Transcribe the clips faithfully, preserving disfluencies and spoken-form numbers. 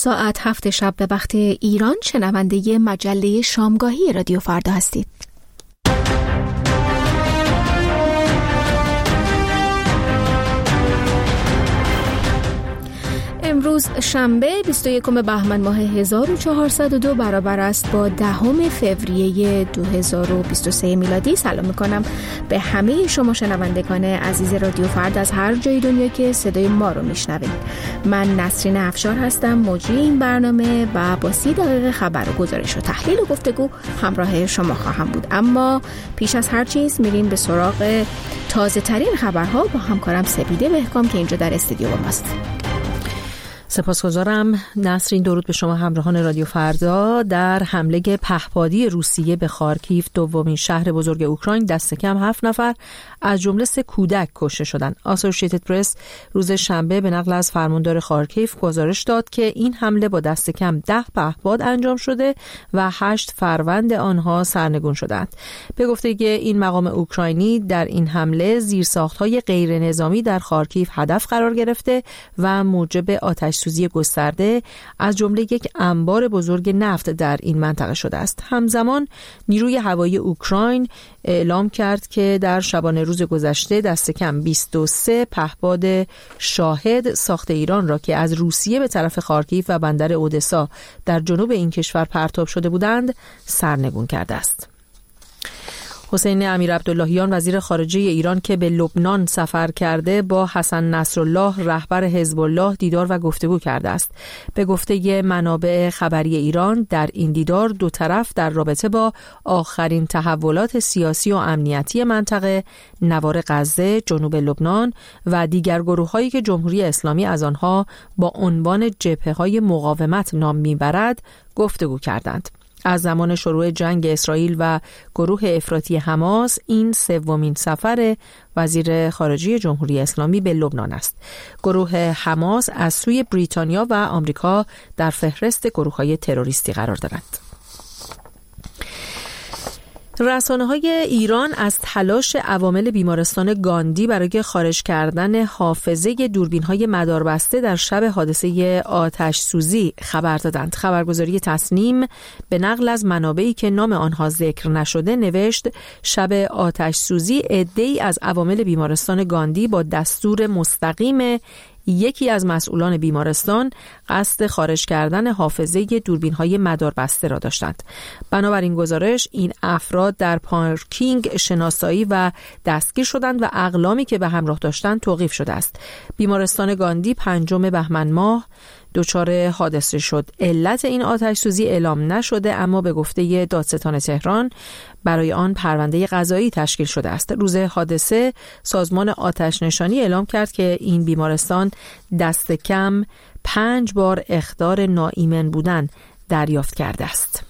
ساعت هفت شب به وقت ایران شنونده مجله شامگاهی رادیو فردا هستید. امروز شنبه بیست و یکم بهمن ماه هزار و چهارصد و دو برابر است با دهم فوریه دو هزار و بیست و سه میلادی. سلام میکنم به همه شما شنوندگان عزیز رادیو فردا از هر جای دنیا که صدای ما رو میشنوید. من نسرین افشار هستم، مجری این برنامه و با سی دقیقه خبر و گزارش و تحلیل و گفتگو همراه شما خواهم بود. اما پیش از هر چیز میریم به سراغ تازه ترین خبرها با همکارم سپیده بهکام که اینجا در استودیو با ماست. سپاسگزارم نسرین. درود به شما همراهان رادیو فردا. در حمله پهپادی روسیه به خارکیف، دومین شهر بزرگ اوکراین، دست کم هفت نفر از جمله سه کودک کشته شدند. اسوسییتد پرس روز شنبه به نقل از فرماندار خارکیف گزارش داد که این حمله با دست کم ده پهپاد انجام شده و هشت فروند آنها سرنگون شدند. به گفته این مقام اوکراینی، در این حمله زیرساخت‌های غیر نظامی در خارکیف هدف قرار گرفته و موجب آتش سوزی گسترده از جمله یک انبار بزرگ نفت در این منطقه شده است. همزمان نیروی هوایی اوکراین اعلام کرد که در شبانه روز گذشته دست کم بیست و سه پهپاد شاهد ساخت ایران را که از روسیه به طرف خارکیف و بندر اودسا در جنوب این کشور پرتاب شده بودند سرنگون کرده است. حسین امیرعبداللهیان وزیر خارجه ایران که به لبنان سفر کرده با حسن نصرالله رهبر حزب الله دیدار و گفتگو کرده است. به گفته منابع خبری ایران در این دیدار دو طرف در رابطه با آخرین تحولات سیاسی و امنیتی منطقه، نوار غزه، جنوب لبنان و دیگر گروه‌هایی که جمهوری اسلامی از آنها با عنوان جبهه‌های مقاومت نام میبرد گفتگو کردند. از زمان شروع جنگ اسرائیل و گروه افراطی حماس این سومین سفر وزیر خارجه جمهوری اسلامی به لبنان است. گروه حماس از سوی بریتانیا و آمریکا در فهرست گروه‌های تروریستی قرار دارد. رسانه‌های ایران از تلاش عوامل بیمارستان گاندی برای خارج کردن حافظه دوربین‌های مداربسته در شب حادثه آتش سوزی خبر دادند. خبرگزاری تصنیم به نقل از منابعی که نام آنها ذکر نشده نوشت شب آتش سوزی عده‌ای از عوامل بیمارستان گاندی با دستور مستقیم یکی از مسئولان بیمارستان قصد خارج کردن حافظه دوربین‌های مداربسته را داشتند. بنابراین گزارش این افراد در پارکینگ شناسایی و دستگیر شدند و اقلامی که به همراه داشتند توقیف شده است. بیمارستان گاندی پنجم بهمن ماه دچار حادثه شد. علت این آتش سوزی اعلام نشده، اما به گفته دادستان تهران برای آن پرونده قضایی تشکیل شده است. روز حادثه سازمان آتش نشانی اعلام کرد که این بیمارستان دست کم پنج بار اخطار ناایمن بودن دریافت کرده است.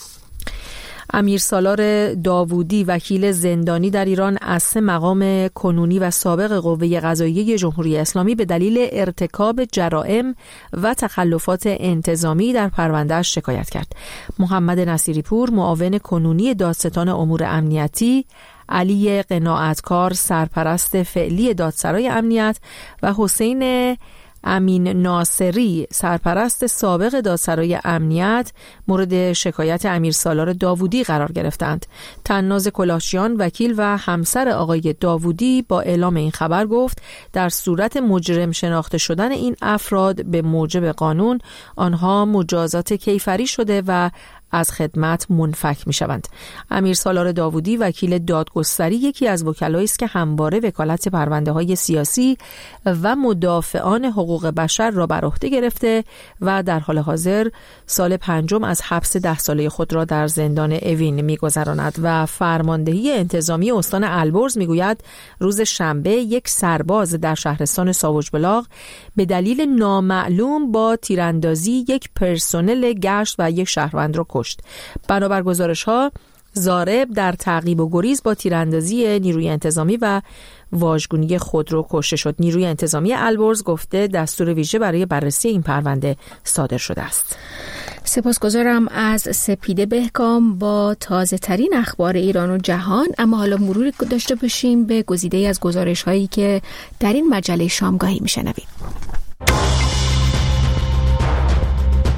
امیر سالار داوودی وکیل زندانی در ایران از سه مقام کنونی و سابق قوه قضاییه جمهوری اسلامی به دلیل ارتکاب جرائم و تخلفات انتظامی در پرونده‌اش شکایت کرد. محمد نصیری پور معاون کنونی دادستان امور امنیتی، علی قناعتکار سرپرست فعلی دادسرای امنیت و حسین امین ناصری سرپرست سابق دادسرای امنیت مورد شکایت امیر سالار داوودی قرار گرفتند. طناز کلاشیان وکیل و همسر آقای داوودی با اعلام این خبر گفت در صورت مجرم شناخته شدن این افراد به موجب قانون آنها مجازات کیفری شده و از خدمت منفک می شوند. امیر سالار داوودی وکیل دادگستری یکی از وکلایی است که همواره وکالت پرونده های سیاسی و مدافعان حقوق بشر را بر عهده گرفته و در حال حاضر سال پنجم از حبس ده ساله خود را در زندان اوین می گذراند و فرماندهی انتظامی استان البرز می گوید روز شنبه یک سرباز در شهرستان ساوج بلاغ به دلیل نامعلوم با تیراندازی یک پرسنل گشت و یک شهروند را کشت. بنابر گزارش‌ها ضارب در تعقیب و گریز با تیراندازی نیروی انتظامی و واژگونی خودرو کشته شد. نیروی انتظامی البرز گفته دستور ویژه برای بررسی این پرونده صادر شده است. سپاسگزارم از سپیده بهکام با تازه ترین اخبار ایران و جهان. اما حالا مروری داشته باشیم به گزیده از گزارش هایی که در این مجله شامگاهی میشنویم.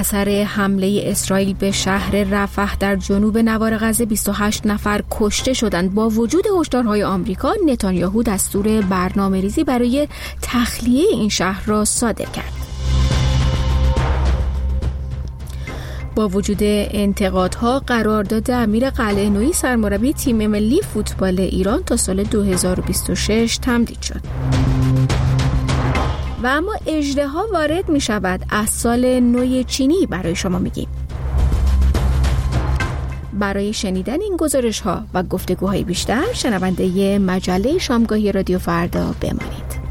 اثر حمله اسرائیل به شهر رفح در جنوب نوار غزه بیست و هشت نفر کشته شدند. با وجود هشدارهای آمریکا، نتانیاهو دستور برنامه‌ریزی برای تخلیه این شهر را صادر کرد. با وجود انتقادها، قرارداد امیر قلعه‌نویی سرمربی تیم ملی فوتبال ایران تا سال دو هزار و بیست و شش تمدید شد. و اما اژدها وارد می شود. از سال نو چینی برای شما میگیم. برای شنیدن این گزارش ها و گفتگوهای بیشتر شنونده مجله شامگاهی رادیو فردا بمانید.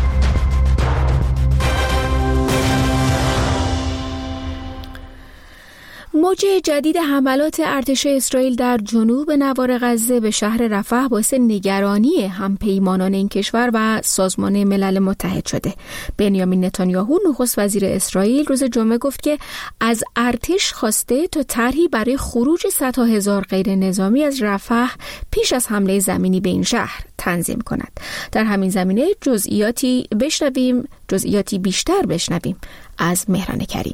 موج جدید حملات ارتش اسرائیل در جنوب نوار غزه به شهر رفح باعث نگرانی همپیمانان این کشور و سازمان ملل متحد شده. بنیامین نتانیاهو نخست وزیر اسرائیل روز جمعه گفت که از ارتش خواسته تا طرحی برای خروج صدها هزار غیر نظامی از رفح پیش از حمله زمینی به این شهر تنظیم کند. در همین زمینه جزئیاتی بشنویم، جزئیاتی بیشتر بشنویم از مهران کریمی.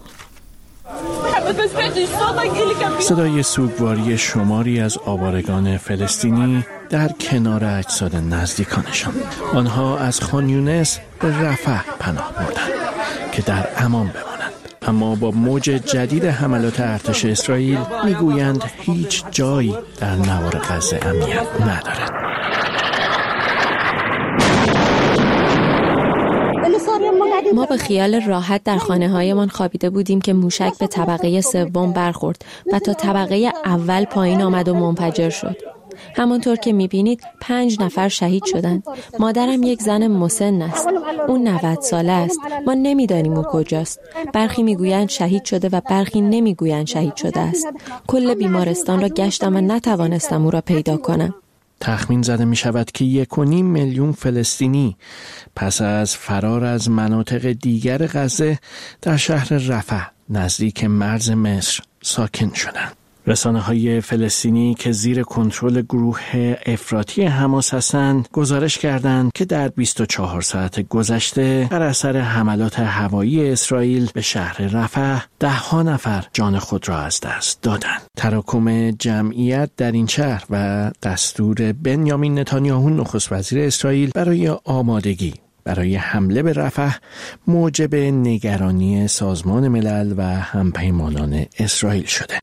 صدای سوگواری شماری از آوارگان فلسطینی در کنار اجساد نزدیکانشان. آنها از خان یونس به رفح پناه بردند که در امان بمانند. اما با موج جدید حملات ارتش اسرائیل میگویند هیچ جایی در نوار غزه امنیت ندارد. ما به خیال راحت در خانه هایمان خوابیده بودیم که موشک به طبقه سوم برخورد و تا طبقه اول پایین آمد و منفجر شد. همانطور که میبینید پنج نفر شهید شدند. مادرم یک زن مسن است. اون نود ساله است. ما نمیدانیم او کجاست. برخی میگویند شهید شده و برخی نمیگویند شهید شده است. کل بیمارستان را گشتم و نتوانستم او را پیدا کنم. تخمین زده می شود که یک و نیم میلیون فلسطینی پس از فرار از مناطق دیگر غزه در شهر رفح نزدیک مرز مصر ساکن شدند. رسانه‌های فلسطینی که زیر کنترل گروه افراطی حماس هستند گزارش کردند که در بیست و چهار ساعت گذشته بر اثر حملات هوایی اسرائیل به شهر رفح ده ها نفر جان خود را از دست دادند. تراکم جمعیت در این شهر و دستور بنیامین نتانیاهو نخست وزیر اسرائیل برای آمادگی برای حمله به رفح موجب نگرانی سازمان ملل و همپیمانان اسرائیل شده.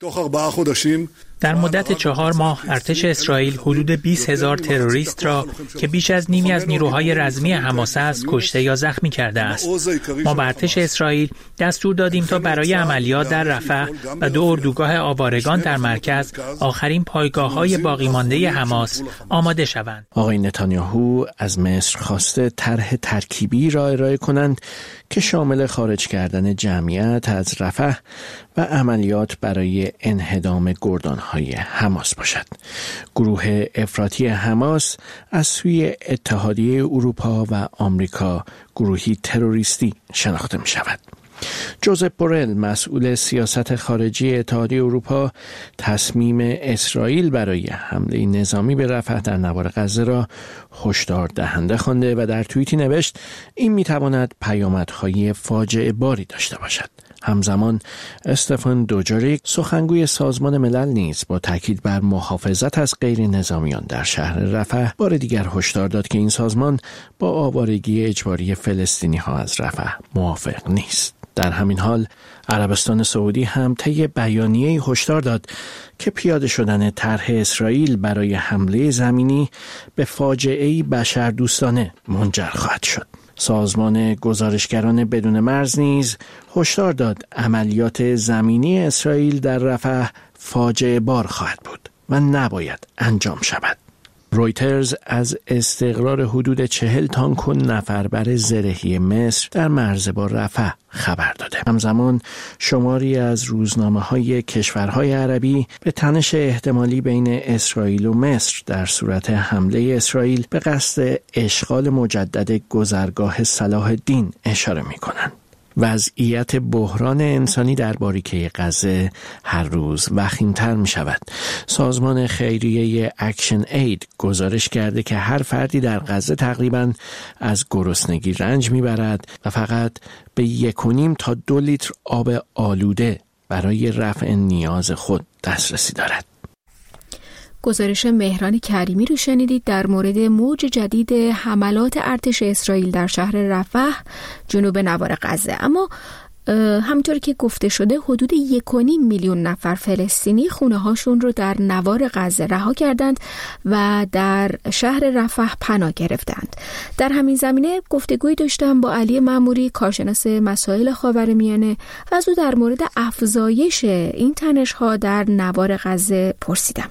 در مدت چهار ماه ارتش اسرائیل حدود بیست هزار تروریست را که بیش از نیمی از نیروهای رزمی حماس است کشته یا زخمی کرده است. ما به ارتش اسرائیل دستور دادیم تا برای عملیات در رفح و دو اردوگاه آوارگان در مرکز آخرین پایگاه‌های باقی مانده حماس آماده شوند. آقای نتانیاهو از مصر خواسته طرح ترکیبی را ارائه کنند که شامل خارج کردن جمعیت از رفح و عملیات برای انهدام گردانهای حماس باشد. گروه افراطی حماس از سوی اتحادیه اروپا و آمریکا گروهی تروریستی شناخته می شود. جوزپ بورل مسئول سیاست خارجی اتحادیه اروپا تصمیم اسرائیل برای حمله نظامی به رفح در نوار غزه را هشدار دهنده خوانده و در توییتی نوشت این میتواند پیامدهای فاجعه باری داشته باشد. همزمان استفان دوجاریک سخنگوی سازمان ملل نیز با تاکید بر محافظت از غیر نظامیان در شهر رفح بار دیگر هشدار داد که این سازمان با آوارگی اجباری فلسطینی ها از رفح موافق نیست. در همین حال عربستان سعودی هم طی بیانیه‌ای هشدار داد که پیاده شدن طرح اسرائیل برای حمله زمینی به فاجعه‌ای بشردوستانه منجر خواهد شد. سازمان گزارشگران بدون مرز نیز هشدار داد عملیات زمینی اسرائیل در رفح فاجعه بار خواهد بود و نباید انجام شود. رویترز از استقرار حدود چهل تانک و نفربر زرهی مصر در مرز با رفح خبر داده. همزمان شماری از روزنامه‌های کشورهای عربی به تنش احتمالی بین اسرائیل و مصر در صورت حمله اسرائیل به قصد اشغال مجدد گذرگاه صلاح الدین اشاره می‌کنند. وضعیت بحران انسانی در باریکه غزه هر روز وخیم‌تر می شود. سازمان خیریه اکشن اید گزارش کرده که هر فردی در غزه تقریباً از گرسنگی رنج می برد و فقط به یک و نیم تا دو لیتر آب آلوده برای رفع نیاز خود دسترسی دارد. گزارش مهران کریمی رو شنیدید در مورد موج جدید حملات ارتش اسرائیل در شهر رفح جنوب نوار غزه. اما همونطور که گفته شده حدود یک و نیم میلیون نفر فلسطینی خونه هاشون رو در نوار غزه رها کردند و در شهر رفح پناه گرفتند. در همین زمینه گفتگوی داشتم با علی مأموری، کارشناس مسائل خاورمیانه، و از او در مورد افزایش این تنش‌ها در نوار غزه پرسیدم.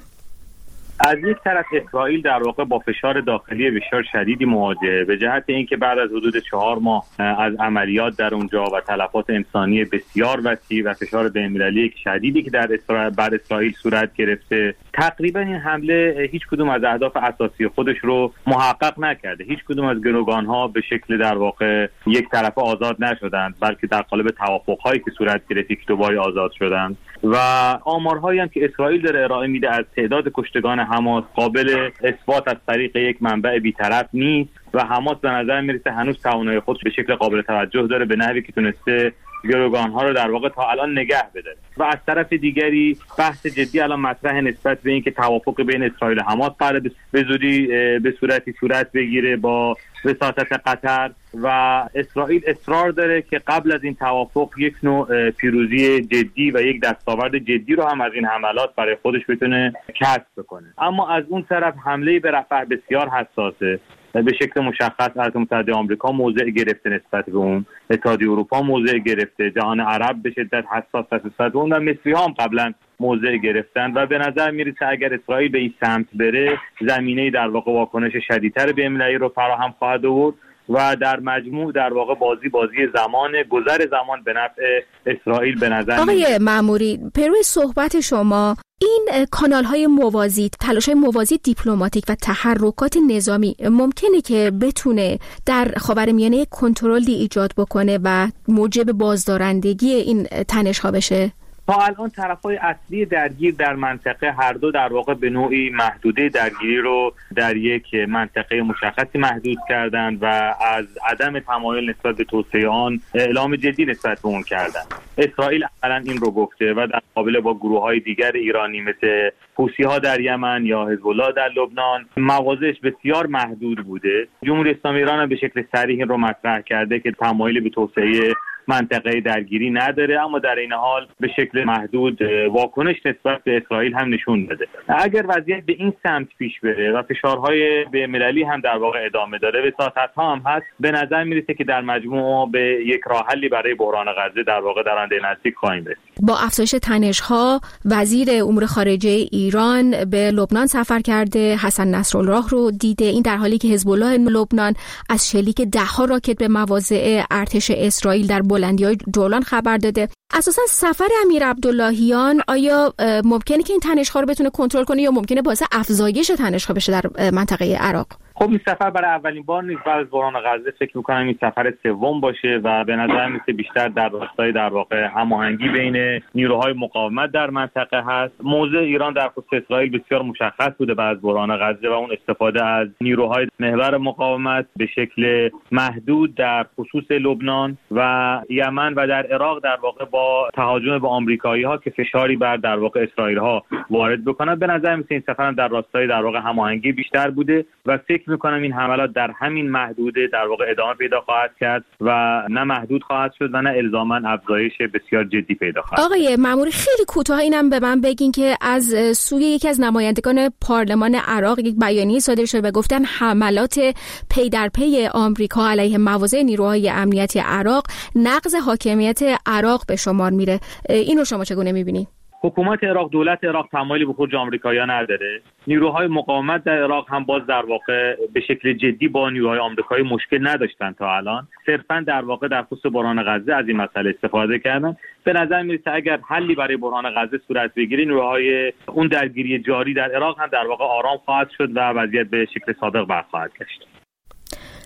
از یک طرف اسرائیل در واقع با فشار داخلی بسیار شدیدی مواجهه به جهت اینکه بعد از حدود چهار ماه از عملیات در اونجا و تلفات انسانی بسیار وسیع و فشار بین‌المللی شدیدی که در اسرائیل بر اسرائیل صورت گرفته، تقریبا این حمله هیچ کدوم از اهداف اساسی خودش رو محقق نکرده. هیچ کدوم از گروگان‌ها به شکل در واقع یک طرفه آزاد نشدند، بلکه در قالب توافق‌هایی که صورت گرفت یک دوباره آزاد شدند. و آمارهایی هم که اسرائیل داره ارائه میده از تعداد کشتگان حماس قابل اثبات از طریق یک منبع بی‌طرف نیست و حماس به نظر میرسه هنوز توانایی خودش به شکل قابل توجه داره، به نحوی که تونسته گروگان‌ها رو در واقع تا الان نگه بداره. و از طرف دیگری بحث جدی الان مطرح نسبت به اینکه توافق بین اسرائیل و حماس قرار به زودی به صورتی صورت بگیره با وساطت قطر، و اسرائیل اصرار داره که قبل از این توافق یک نوع پیروزی جدی و یک دستاورد جدی رو هم از این حملات برای خودش بتونه کسب بکنه. اما از اون طرف حمله به رفح بسیار حساسه. به شکل مشخص ایالات متحده آمریکا موضع گرفته نسبت به اون، اتحادیه اروپا موضع گرفته، جهان عرب به شدت حساس نسبت به اون و مصری‌ها هم قبلا موضع گرفتن و به نظر میرسه اگر اسرائیل به این سمت بره زمینه در واقع واکنش شدیدتر بین‌المللی رو فراهم خواهد آورد و در مجموع در واقع بازی بازی زمان گذر زمان به نفع اسرائیل به نظر میاد. آقای مأموری، پروی صحبت شما این کانال‌های موازی، تلاش‌های موازی دیپلماتیک و تحرکات نظامی ممکنه که بتونه در خاورمیانه کنترلی ایجاد بکنه و موجب بازدارندگی این تنش‌ها بشه؟ تا الان طرفای اصلی درگیر در منطقه هر دو در واقع به نوعی محدوده درگیری رو در یک منطقه مشخصی محدود کردند و از عدم تمایل نسبت به توسعه آن اعلام جدی نسبت به اون کردند. اسرائیل الان این رو گفته و در مقابل با گروه‌های دیگر ایرانی مثل حوثی‌ها در یمن یا حزب الله در لبنان مواضعش بسیار محدود بوده. جمهوری اسلامی ایران به شکل صریح این رو مطرح کرده که تمایل به توسعه منطقه درگیری نداره، اما در این حال به شکل محدود واکنش نسبت به اسرائیل هم نشون داده. اگر وضعیت به این سمت پیش بره و فشارهای بین‌المللی هم در واقع ادامه داره، وساطت‌ها هم هست، به نظر میرسه که در مجموع به یک راه حلی برای بحران غزه در واقع در آینده نزدیک خواهیم رسید. با افزایش تنش‌ها وزیر امور خارجه ایران به لبنان سفر کرده، حسن نصرالله رو دیده، این در حالی که حزب الله لبنان از شلیک ده‌ها راکت به مواضع ارتش اسرائیل در بلندی‌های جولان خبر داده. اساساً سفر امیر عبداللهیان آیا ممکنه که این تنش‌ها رو بتونه کنترل کنه یا ممکنه باعث افزایش تنش‌ها بشه در منطقه عراق؟ خب این سفر برای اولین بار نیست. بعد از بحران غزه فکر می‌کنم این سفر سوم باشه و به نظر میاد بیشتر در راستای در واقع هماهنگی بین نیروهای مقاومت در منطقه هست. موضع ایران در خصوص اسرائیل بسیار مشخص بوده بعد از بحران غزه و اون استفاده از نیروهای محور مقاومت به شکل محدود در خصوص لبنان و یمن و در عراق در واقع با تهاجم به آمریکایی‌ها که فشاری بر در واقع اسرائیل‌ها وارد بکنن. به نظر میاد این سفر در راستای در واقع هماهنگی بیشتر بوده و فکر میکنم این حملات در همین محدوده در واقع ادامه پیدا خواهد کرد و نه محدود خواهد شد و نه الزاماً افزایش بسیار جدی پیدا خواهد. آقای مأموری، خیلی کوتاه اینم به من بگین که از سوی یکی از نمایندگان پارلمان عراق یک بیانیه صادر شده و گفتن حملات پی در پی آمریکا علیه مواضع نیروهای امنیتی عراق نقض حاکمیت عراق به شمار میره. اینو شما چگونه میبینید؟ حکومت عراق، دولت عراق تمایلی به خروج آمریکایی‌ها نداره. نیروهای مقاومت در عراق هم باز در واقع به شکل جدی با نیروهای آمریکایی مشکل نداشتن تا الان. صرفاً در واقع در خصوص بحران غزه از این مسئله استفاده کردن. به نظر میرسه اگر حلی برای بحران غزه صورت بگیره، نیروهای اون درگیری جاری در عراق هم در واقع آرام خواهد شد و وضعیت به شکل سابق برخواهد گشت.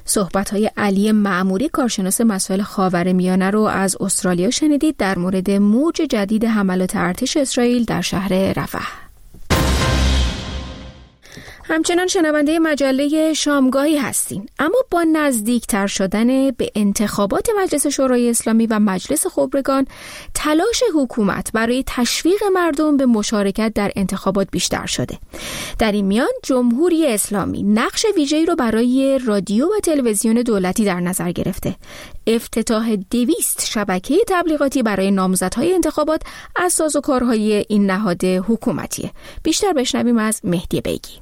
صحبت‌های علی معموری کارشناس مسائل خاورمیانه رو از استرالیا شنیدید در مورد موج جدید حملات ارتش اسرائیل در شهر رفح. همچنان شنونده مجله شامگاهی هستین، اما با نزدیکتر شدن به انتخابات مجلس شورای اسلامی و مجلس خبرگان، تلاش حکومت برای تشویق مردم به مشارکت در انتخابات بیشتر شده. در این میان جمهوری اسلامی نقش ویژه‌ای رو برای رادیو و تلویزیون دولتی در نظر گرفته. افتتاح دویست شبکه تبلیغاتی برای نامزدهای انتخابات از سازوکارهای این نهاد حکومتیه. بیشتر بشنویم از مهدی بیگی.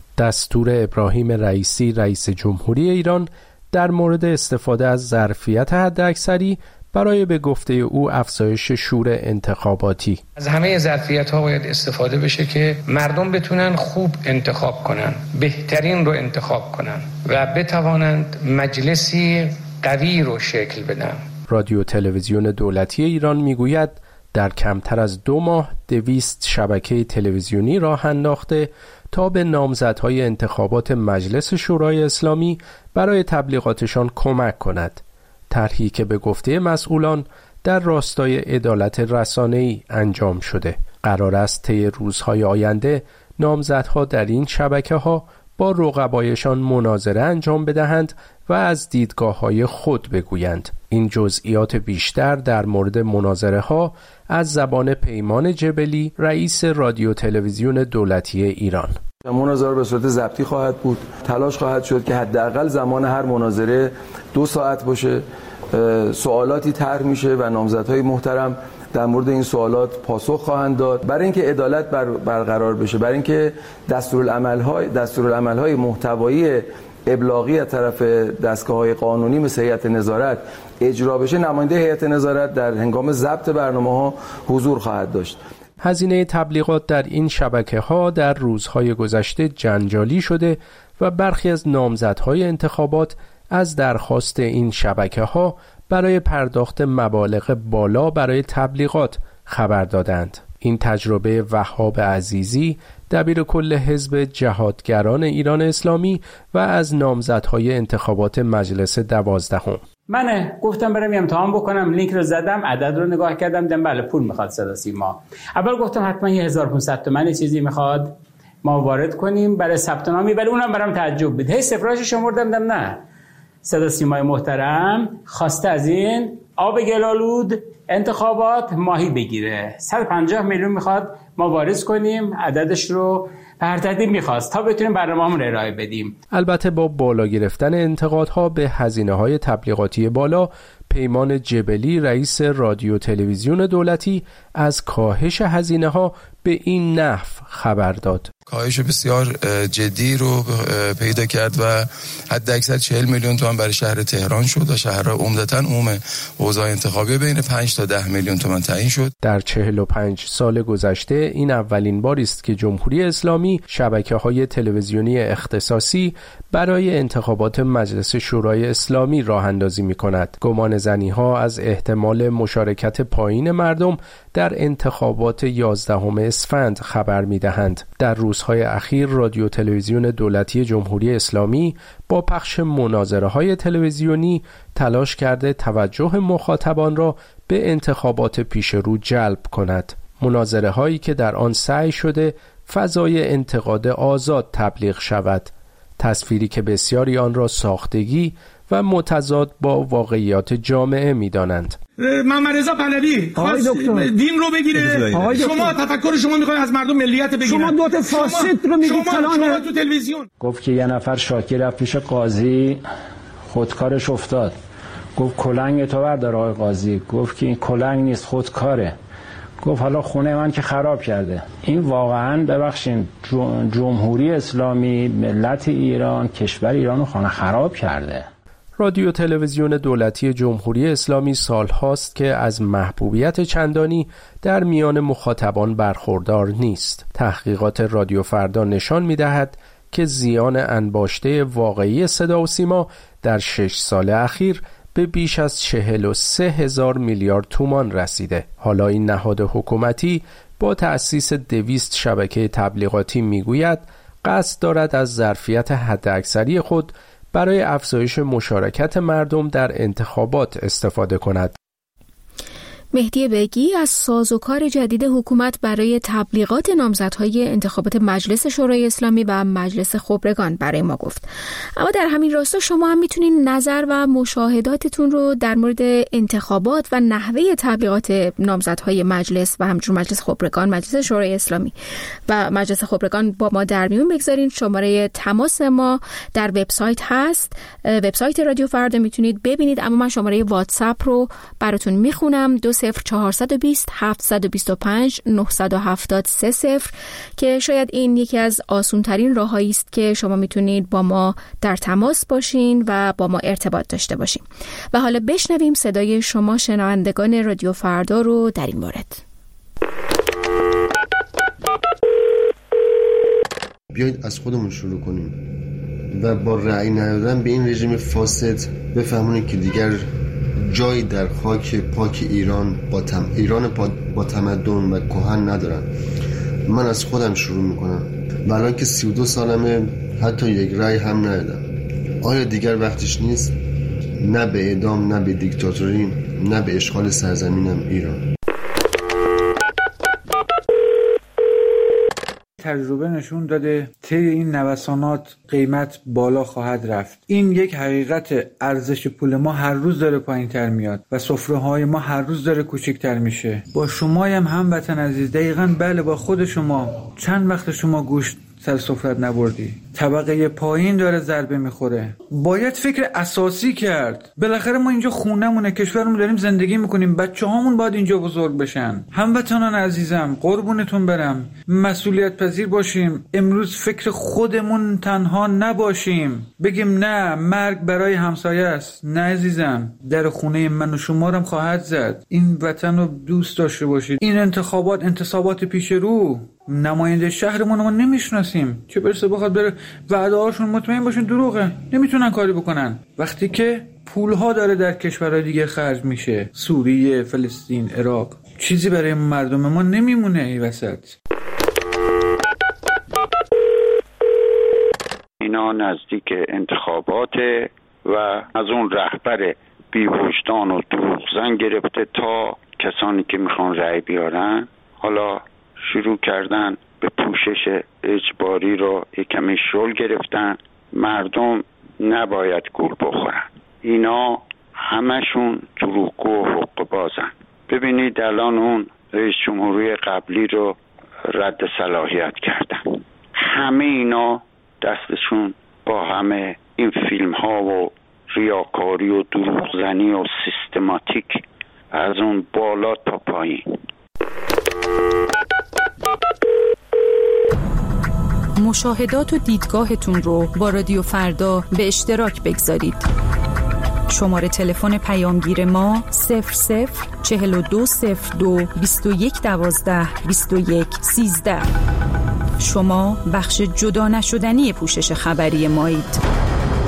دستور ابراهیم رئیسی رئیس جمهوری ایران در مورد استفاده از ظرفیت حداکثری برای به گفته او افزایش شور انتخاباتی. از همه ظرفیت‌ها باید استفاده بشه که مردم بتونن خوب انتخاب کنن، بهترین رو انتخاب کنن و بتوانند مجلسی قوی رو شکل بدن. رادیو تلویزیون دولتی ایران میگوید در کمتر از دو ماه دویست شبکه تلویزیونی راه انداخته تا به نامزدهای انتخابات مجلس شورای اسلامی برای تبلیغاتشان کمک کند. طرحی که به گفته مسئولان در راستای عدالت رسانه‌ای انجام شده. قرار است طی روزهای آینده نامزدها در این شبکه‌ها با رقبایشان مناظره انجام بدهند و از دیدگاه‌های خود بگویند. این جزئیات بیشتر در مورد مناظره ها از زبان پیمان جبلی رئیس رادیو تلویزیون دولتی ایران. مناظره به صورت ضبطی خواهد بود. تلاش خواهد شد که حداقل زمان هر مناظره دو ساعت باشه. سوالاتی طرح میشه و نامزدهای محترم در مورد این سوالات پاسخ خواهند داد برای اینکه عدالت بر برقرار بشه، برای اینکه دستورالعمل‌های دستورالعمل‌های محتوایی ابلاغی از طرف دستگاه‌های قانونی مثل هیئت نظارت اجرا بشه. نماینده هیئت نظارت در هنگام ضبط برنامه‌ها حضور خواهد داشت. هزینه تبلیغات در این شبکه‌ها در روزهای گذشته جنجالی شده و برخی از نامزدهای انتخابات از درخواست این شبکه‌ها برای پرداخت مبالغ بالا برای تبلیغات خبر دادند. این تجربه وهاب عزیزی دبیر کل حزب جهادگران ایران اسلامی و از نامزدهای انتخابات مجلس دوازدهم. من گفتم برم امتحان بکنم، لینک رو زدم، عدد رو نگاه کردم، دیدم بله پول میخواد صدا سیما. اول گفتم حتما یه هزار و پانصد تومانی چیزی میخواد ما وارد کنیم برای ثبت نامی، ولی اونم برام تعجب بود. هی صفراشو شمردم، دیدم نه، صدا سیمای محترم خواسته از این آب گلالود انتخابات ماهی بگیره، صد و پنجاه میلیون میخواد ما واریز کنیم، عددش رو هر ترتیب میخواست تا بتونیم برنامه‌مون رو ارائه بدیم. البته با بالا گرفتن انتقادها به هزینه‌های تبلیغاتی بالا، پیمان جبلی رئیس رادیو تلویزیون دولتی از کاهش هزینه‌ها به این نحو خبر داد. کاهش بسیار جدی رو پیدا کرد و حد اکثر چهل میلیون تومان برای شهر تهران شد و شهر عمدتاً عموم اوضاع انتخابی بین پنج تا ده میلیون تومان تعیین شد. در چهل و پنج سال گذشته این اولین باری است که جمهوری اسلامی شبکه‌های تلویزیونی اختصاصی برای انتخابات مجلس شورای اسلامی راه اندازی می‌کند. گمان زنی‌ها از احتمال مشارکت پایین مردم در انتخابات یازدهم اسفند خبر می‌دهند. در روزهای اخیر رادیو تلویزیون دولتی جمهوری اسلامی با پخش مناظره‌های تلویزیونی تلاش کرده توجه مخاطبان را به انتخابات پیش رو جلب کند. مناظره‌هایی که در آن سعی شده فضای انتقاد آزاد تبلیغ شود، تصویری که بسیاری آن را ساختگی و متضاد با واقعیات جامعه می‌دانند. محمد رضا پهلوی خواست دین رو بگیره، شما تفکر شما میخواید از مردم ملیت بگیرن، شما دو تا فاسد رو میگید فلان تو تلویزیون. گفت که یه نفر شاکی رفت پیش قاضی، خودکارش افتاد. گفت کلنگ تو بردار آقای قاضی. گفت که این کلنگ نیست، خودکاره. گفت حالا خونه من که خراب کرده. این واقعا ببخشید جمهوری اسلامی، ملت ایران، کشور ایران رو خانه خراب کرده. رادیو تلویزیون دولتی جمهوری اسلامی سالهاست که از محبوبیت چندانی در میان مخاطبان برخوردار نیست. تحقیقات رادیو فردا نشان می‌دهد که زیان انباشته واقعی صدا و سیما در شش سال اخیر به بیش از چهل و سه هزار میلیارد تومان رسیده. حالا این نهاد حکومتی با تأسیس دویست شبکه تبلیغاتی میگوید قصد دارد از ظرفیت حداکثری خود برای افزایش مشارکت مردم در انتخابات استفاده کند. مهدی بگی از سازوکار جدید حکومت برای تبلیغات نامزدهای انتخابات مجلس شورای اسلامی و مجلس خبرگان برای ما گفت. اما در همین راستا شما هم میتونین نظر و مشاهداتتون رو در مورد انتخابات و نحوه تبلیغات نامزدهای مجلس و همچنین مجلس خبرگان، مجلس شورای اسلامی و مجلس خبرگان با ما در میون بگذارین. شماره تماس ما در وبسایت هست، وبسایت رادیو فردا میتونید ببینید، اما من شماره واتساپ رو براتون میخونم: دو صفر چهارصد و بیست هفتصد و بیست و پنج نهصد و هفتاد سه صفر که شاید این یکی از آسون ترین راه‌هایی است که شما میتونید با ما در تماس باشین و با ما ارتباط داشته باشین. و حالا بشنویم صدای شما شنوندگان رادیو فردا رو در این مورد. بیایید از خودمون شروع کنیم و با رأی ندادن به این رژیم فاسد بفهمونید که دیگر جایی در خاک پاک ایران با تم... ایران با... با تمدن و کهن ندارن. من از خودم شروع میکنم و الان که سی و دو سالمه حتی یک رأی هم ندادم. آیا دیگر وقتش نیست؟ نه به اعدام، نه به دیکتاتوری، نه به اشغال سرزمینم ایران. تجربه نشون داده طی این نوسانات قیمت بالا خواهد رفت. این یک حقیقت. ارزش پول ما هر روز داره پایین تر میاد و سفره های ما هر روز داره کوچکتر میشه. با شما هم هموطن عزیز دقیقاً بله، با خود شما چند وقت شما گوشت سر سفرت نبردی؟ طبقه پایین داره ضربه میخوره. باید فکر اساسی کرد. بالاخره ما اینجا خونمونه، کشورمون داریم زندگی میکنیم، بچه هامون باید اینجا بزرگ بشن. هموطنان عزیزم قربونتون برم، مسئولیت پذیر باشیم. امروز فکر خودمون تنها نباشیم، بگیم نه مرگ برای همسایه است. نه عزیزم، در خونه من و شما هم خواهد زد. این وطن رو دوست داشته باشید. این انتخابات انتخابات پیش رو، نماینده شهرمون ما نمیشناسیم، چه برسه بخواد بره وعده هاشون مطمئن باشین دروغه، نمیتونن کاری بکنن. وقتی که پولها داره در کشورهای دیگه خرج میشه، سوریه، فلسطین، عراق، چیزی برای مردم ما نمیمونه این وسط. اینا نزدیک انتخاباته و از اون رهبر بی‌وجدان و دروغزن گرفته تا کسانی که میخوان رأی بیارن، حالا شروع کردن به پوشش اجباری رو یک کمی شل گرفتن. مردم نباید گول بخورن. اینا همشون دروغگو و حق بازن. ببینید الان اون رئیس جمهوری قبلی رو رد صلاحیت کردن. همه اینا دستشون با همه این فیلم ها و ریاکاری و دروغزنی و سیستماتیک از اون بالا تا پایین. مشاهدات و دیدگاهتون رو با رادیو فردا به اشتراک بگذارید. شماره تلفن پیامگیر ما صفر صفر چهل و دو صفر دو بیست و یک دوازده بیست و یک سیزده. شما بخش جدا نشدنی پوشش خبری مایید.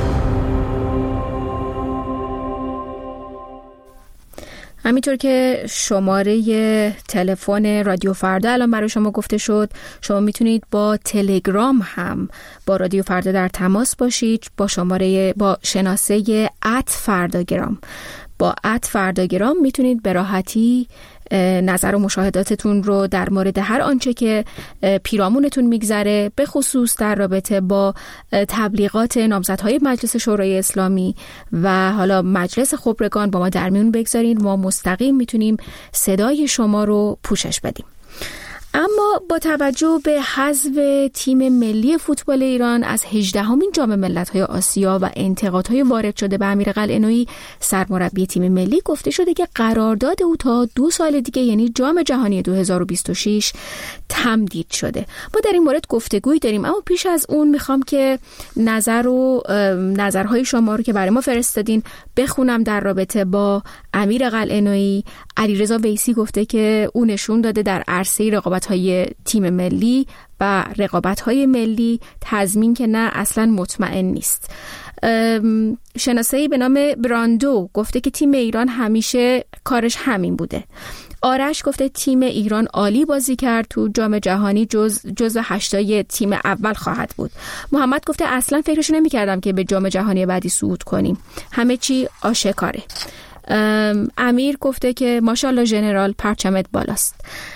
همینطور که شماره تلفن رادیو فردا الان برای شما گفته شد، شما میتونید با تلگرام هم با رادیو فردا در تماس باشید با شماره با شناسه ات فرداگرام. با ات فرداگرام میتونید به راحتی نظر و مشاهداتتون رو در مورد هر آنچه که پیرامونتون میگذره، به خصوص در رابطه با تبلیغات نامزدهای مجلس شورای اسلامی و حالا مجلس خبرگان با ما در میون بگذارید. ما مستقیم میتونیم صدای شما رو پوشش بدیم. اما با توجه به حذف تیم ملی فوتبال ایران از هجدهمین جام ملت‌های آسیا و انتقادهای وارد شده به امیر قلعه‌نویی سرمربی تیم ملی، گفته شده که قرارداد او تا دو سال دیگه یعنی جام جهانی دو هزار و بیست و شش تمدید شده. ما در این مورد گفتگوی داریم، اما پیش از اون میخوام که نظر و نظرهای شما رو که برای ما فرستادین بخونم در رابطه با امیر قلعه‌نویی. علیرضا ویسی گفته که او نشون داده در عرصه رقابت‌های تیم ملی و رقابت‌های ملی تضمین که نه اصلا مطمئن نیست. شناسایی به نام براندو گفته که تیم ایران همیشه کارش همین بوده. آرش گفته تیم ایران عالی بازی کرد، تو جام جهانی جز جزو هشتای تیم اول خواهد بود. محمد گفته اصلا فکرش نمی‌کردم که به جام جهانی بعدی صعود کنیم، همه چی آشکاره. امیر گفته که ماشاءالله ژنرال پرچمت بالاست.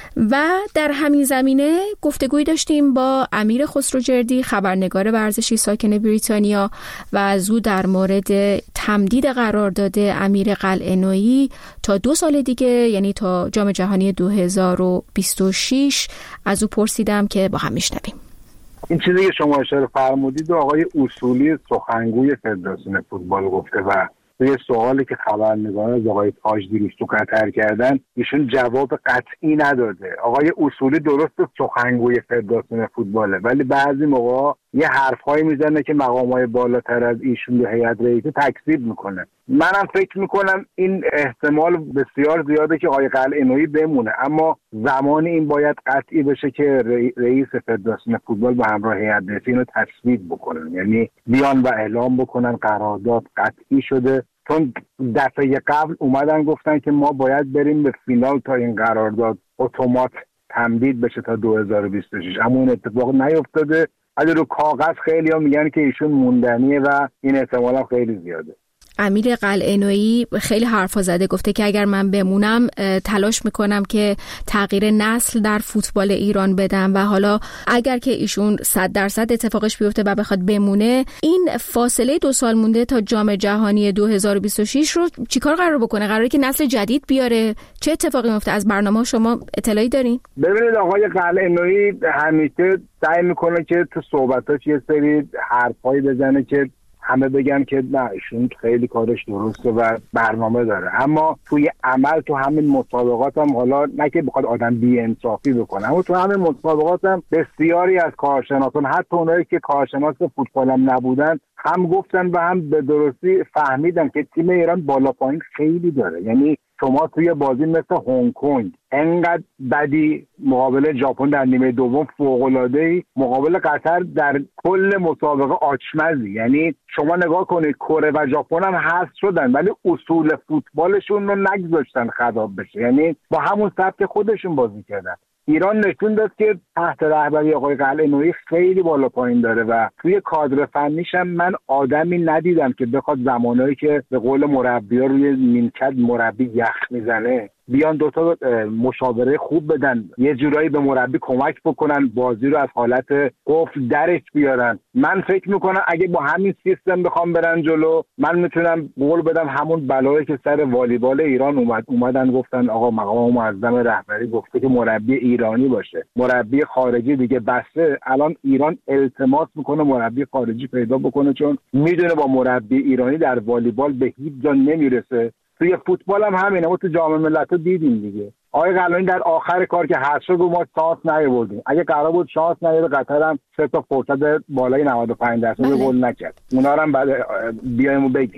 و در همین زمینه گفتگوی داشتیم با امیر خسروجردی، خبرنگار ورزشی ساکن بریتانیا، و از او در مورد تمدید قرارداد امیر قلعه‌نویی تا دو سال دیگه، یعنی تا جام جهانی دو هزار و بیست و شش، از او پرسیدم که با هم میشنویم. این چیزی که شما اشاره فرمودید و آقای اصولی سخنگوی فدراسیون فوتبال گفته و یه سوالی که خبرنگاران از آقای تاج دیروز تو قطر کردن ایشون جواب قطعی نداده. آقای اصولی درست سخنگوی فدراسیون فوتباله، ولی بعضی موقع یه حرفایی میزنه که مقامات بالاتر از ایشون به هیئت رئیسه تکذیب میکنه. منم فکر میکنم این احتمال بسیار زیاده که آقای قلعه‌نویی بمونه، اما زمانی این باید قطعی بشه که رئیس فدراسیون فوتبال به همراه هیئت رئیسه اینو تصویب بکنن، یعنی بیان و اعلام بکنن قرارداد قطعی شده. چون دفعه قبل اومدن گفتن که ما باید بریم به فینال تا این قرارداد اتومات تمدید بشه تا دو هزار و بیست و شش، اما اون اتفاق نیفتاده. اگه رو کاغذ خیلی ها میگن که ایشون موندنیه و این احتمال هم خیلی زیاده. امیر قلعه‌نویی خیلی حرفا زده، گفته که اگر من بمونم تلاش میکنم که تغییر نسل در فوتبال ایران بدم، و حالا اگر که ایشون صد درصد اتفاقش بیفته و بخواد بمونه، این فاصله دو سال مونده تا جام جهانی دو هزار و بیست و شش رو چیکار قرار بکنه؟ قراره که نسل جدید بیاره؟ چه اتفاقی میفته؟ از برنامه شما اطلاعی دارین؟ ببینید آقای قلعه‌نویی همیشه سعی میکنه که تو صحبتاش یه سری حرفایی بزنه که همه بگن که نه ایشون خیلی کارش درسته و برنامه داره، اما توی عمل تو همین مسابقات هم، حالا نه که بخواد آدم بی‌انصافی بکنه، اما تو همین مسابقات هم بسیاری از کارشناسان، حتی اونایی که کارشناس فوتبال هم نبودن، هم گفتن و هم به درستی فهمیدن که تیم ایران بالا پایین خیلی داره. یعنی شما توی بازی مثل هنگ کنگ انقدر بدی مقابل ژاپن در نیمه دوم فوق‌العاده‌ای، مقابل قطر در کل مسابقه آچمزی. یعنی شما نگاه کنید کره و ژاپن هم حذف شدن ولی اصول فوتبالشون رو نگذاشتن خراب بشه، یعنی با همون سبک خودشون بازی کردن. ایران نشون داد که تحت رهبری آقای قلعه‌نویی خیلی بالا پایین داره و توی کادر فنیش هم من آدمی ندیدم که بخواد زمانهایی که به قول مربی‌ها روی نیمکت مربی یخ میزنه بیان دوتا مشاوره خوب بدن، یه جورایی به مربی کمک بکنن، بازی رو از حالت قفل درش بیارن. من فکر میکنم اگه با همین سیستم بخوام برن جلو، من میتونم قول بدم همون بلایی که سر والیبال ایران اومد اومدن گفتن آقا مقام معظم رهبری گفته که مربی ایرانی باشه، مربی خارجی دیگه بسته. الان ایران التماس میکنه مربی خارجی پیدا بکنه، چون میدونه با مربی ایرانی در والیبال به هیچ جا نمیرسه. توی فوتبال هم همینه، ما تو جام ملت‌ها دیدیم دیگه. آقای قلعه‌نویی در آخر کار که حذف شد ما شانس نیاوردیم. اگه قرار بود شانس نیاره قطر هم سه تا فرصت بالای نود و پنج درصد گل نکرد. اونا رو هم بعد بیایم و بگیم.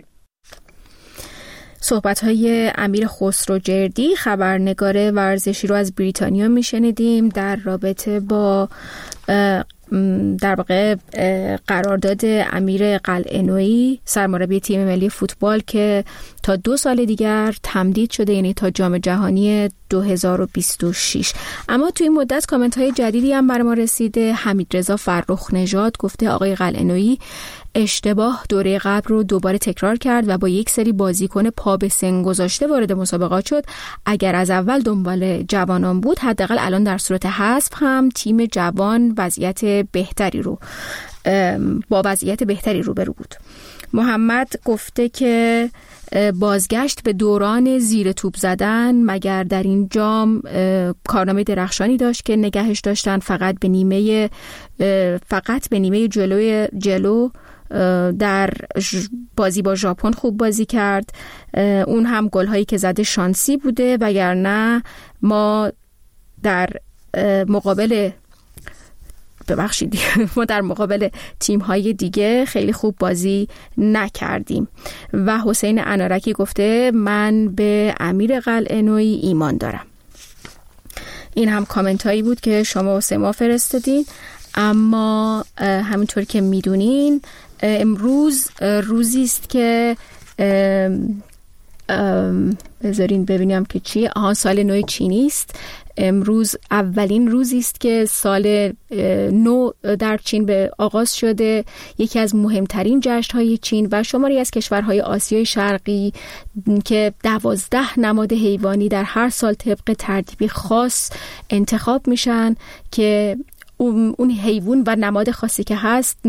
صحبت‌های امیر خسروجردی، خبرنگار ورزشی رو از بریتانیا میشنیدیم در رابطه با در واقع قرارداد امیر قلعه‌نویی سرمربی تیم ملی فوتبال که تا دو سال دیگر تمدید شده، یعنی تا جام جهانی دو هزار و بیست و شش. اما توی این مدت کامنت های جدیدی هم بر ما رسیده. حمیدرضا فرخ نژاد گفته آقای قلعه‌نویی اشتباه دوره قبل رو دوباره تکرار کرد و با یک سری بازیکن پا به سن گذاشته وارد مسابقات شد. اگر از اول دنبال جوانان بود، حداقل الان در صورت حذف هم تیم جوان وضعیت بهتری رو با وضعیت بهتری روبرو بود. محمد گفته که بازگشت به دوران زیر توپ زدن مگر در این جام کارنامه درخشانی داشت که نگهش داشتن، فقط به نیمه فقط به نیمه جلوی جلو در بازی با ژاپن خوب بازی کرد، اون هم گل‌هایی که زده شانسی بوده، وگرنه ما در مقابل ببخشید ما در مقابل تیم‌های دیگه خیلی خوب بازی نکردیم. و حسین انارکی گفته من به امیر قلعه‌نویی ایمان دارم. این هم کامنت هایی بود که شما و سما فرستادین. اما همونطور که میدونین امروز روزی است که بذارین ببینم که چیه. آها، سال نو چینی است. امروز اولین روزی است که سال نو در چین به آغاز شده، یکی از مهمترین جشن‌های چین و شماری از کشورهای آسیای شرقی که دوازده نماد حیوانی در هر سال طبق ترتیبی خاص انتخاب میشن که اون حیوان و نماد خاصی که هست